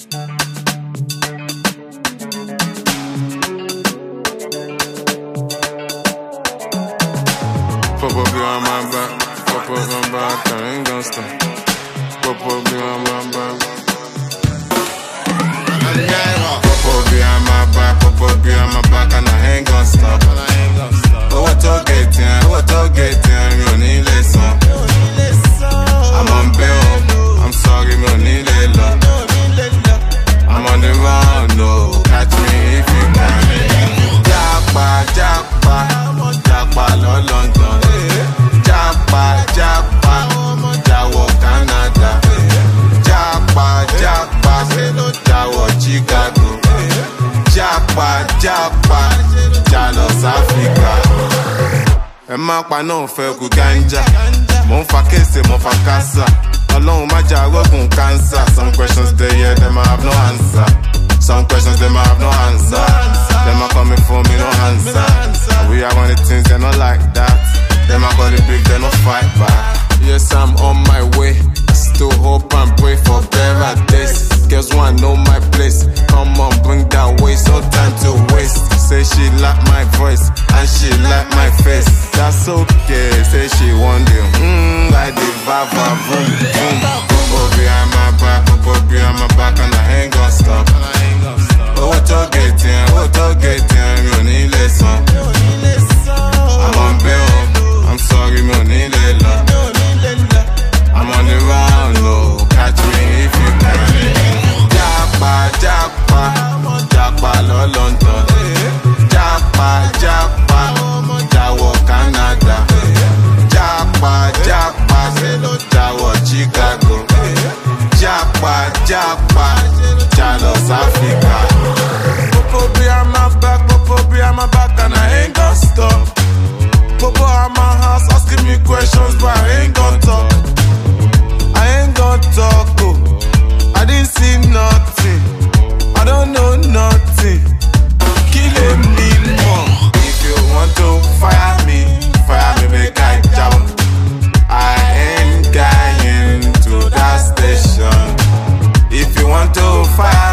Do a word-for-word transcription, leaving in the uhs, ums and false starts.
Pop up behind my back, pop up my back, I ain't gon' stop. Pop up behind my back. Pop up behind my back, pop up behind my back, and I ain't gon' stop. Oh, what to get in, what to get in, you need listen. I'm on bail, I'm sorry, you need love. I'm on the run, no, catch me if you can. Jackpa, jackpa, jackpa, lo London. Jackpa, jackpa, jawo Canada. Jackpa, jackpa, jawo Chicago. Jackpa, jackpa, jalo Africa. Ẹ má pa náà fẹ́ kú ganja. Mo ń fa kése, mo fa kásá. Ọlọ́run má jà rọ́gùn cancer. Some questions they hear, them I have no answer. Some questions them I have no answer. Them are coming for me, no answer. And we are one of the things they not like that. Them are call it big, they no fight back. Yes, I'm on my way. I still hope and pray for better days. Girls wanna know my place. Come on, bring that waist, no time to waste. Say she like my voice and she like my face. That's okay. Say she want them. Mmm, like the vava, boom, boom. Pop up behind my back, pop up behind my back, and I ain't gon' stop. Oh, what to get in, what to get in, you need listen. I'm on bail, I'm sorry, you need love. I'm on the round, no, catch me if you can. Jackpa, jackpa, jackpa, lo London. Jackpa, jackpa, jawo Canada. Jackpa, jackpa, jawo Chicago. Jackpa, jackpa, jalo Africa. Popo behind my back, popo behind my back, and I ain't gon' stop. Popo at my house asking me questions, but I ain't gon' talk. I ain't gon' talk, oh. I didn't see nothing. I don't know nothing. Killing me more. If you want to fire me, fire me, make I jump. I ain't going to that station. If you want to fire